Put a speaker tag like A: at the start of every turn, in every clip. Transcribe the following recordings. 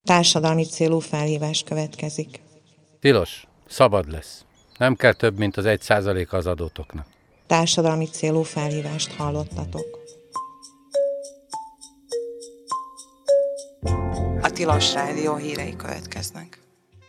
A: Társadalmi célú felhívás következik.
B: Tilos, szabad lesz. Nem kell több, mint az 1% az adótoknak.
A: Társadalmi célú felhívást hallottatok. A Tilos Rádió hírei következnek.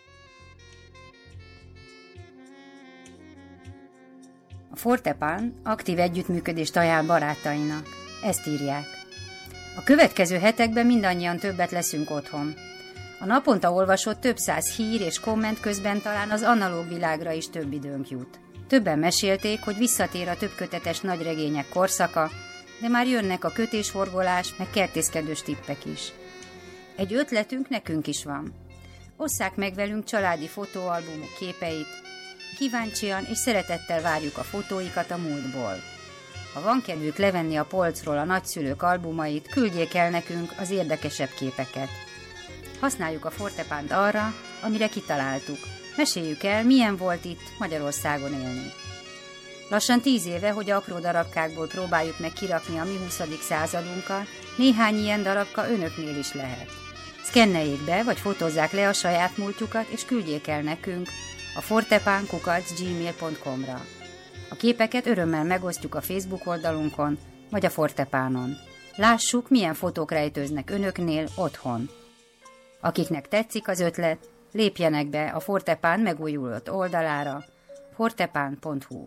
C: A Fortepán aktív együttműködést ajánl barátainak. Ezt írják. A következő hetekben mindannyian többet leszünk otthon. A naponta olvasott több száz hír és komment közben talán az analóg világra is több időnk jut. Többen mesélték, hogy visszatér a többkötetes nagyregények korszaka, de már jönnek a kötésforgolás, meg kertészkedős tippek is. Egy ötletünk nekünk is van. Osszák meg velünk családi fotóalbumok képeit, kíváncsian és szeretettel várjuk a fotóikat a múltból. Ha van kedvük levenni a polcról a nagyszülők albumait, küldjék el nekünk az érdekesebb képeket. Használjuk a Fortepánt arra, amire kitaláltuk. Meséljük el, milyen volt itt Magyarországon élni. Lassan 10 éve, hogy apró darabkákból próbáljuk meg kirakni a mi 20. századunkat, néhány ilyen darabka önöknél is lehet. Szkenneljék be, vagy fotózzák le a saját múltjukat, és küldjék el nekünk a fortepán@gmail.com-ra. A képeket örömmel megosztjuk a Facebook oldalunkon, vagy a Fortepánon. Lássuk, milyen fotók rejtőznek önöknél otthon. Akiknek tetszik az ötlet, lépjenek be a Fortepán megújulott oldalára, fortepán.hu.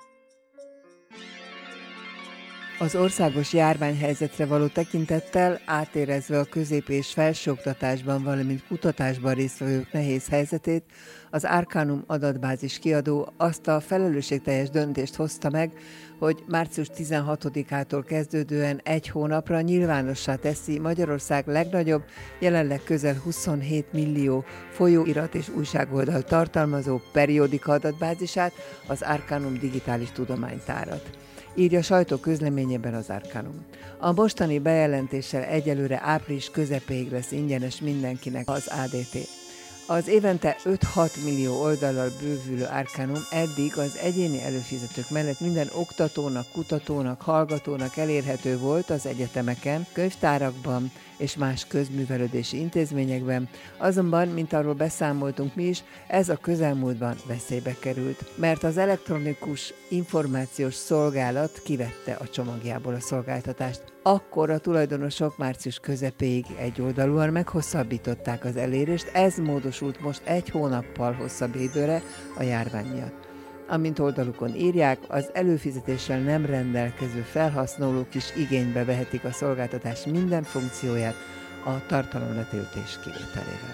D: Az országos járványhelyzetre való tekintettel, átérezve a közép- és felsőoktatásban, valamint kutatásban résztvevők nehéz helyzetét, az Arcanum adatbázis kiadó azt a felelősségteljes döntést hozta meg, hogy március 16-ától kezdődően egy hónapra nyilvánossá teszi Magyarország legnagyobb, jelenleg közel 27 millió folyóirat és újságoldal tartalmazó periódika adatbázisát, az Arcanum digitális tudománytárat. Írja sajtóközleményében az Arcanum. A mostani bejelentéssel egyelőre április közepéig lesz ingyenes mindenkinek az ADT. Az évente 5-6 millió oldallal bővülő Arcanum eddig az egyéni előfizetők mellett minden oktatónak, kutatónak, hallgatónak elérhető volt az egyetemeken, könyvtárakban és más közművelődési intézményekben, azonban, mint arról beszámoltunk mi is, ez a közelmúltban veszélybe került, mert az elektronikus információs szolgálat kivette a csomagjából a szolgáltatást. Akkor a tulajdonosok március közepéig egyoldalúan meghosszabbították az elérést, ez módosult most egy hónappal hosszabb időre a járvány miatt. Amint oldalukon írják, az előfizetéssel nem rendelkező felhasználók is igénybe vehetik a szolgáltatás minden funkcióját a tartalomletöltés kivételével.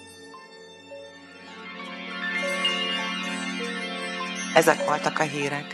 A: Ezek voltak a hírek.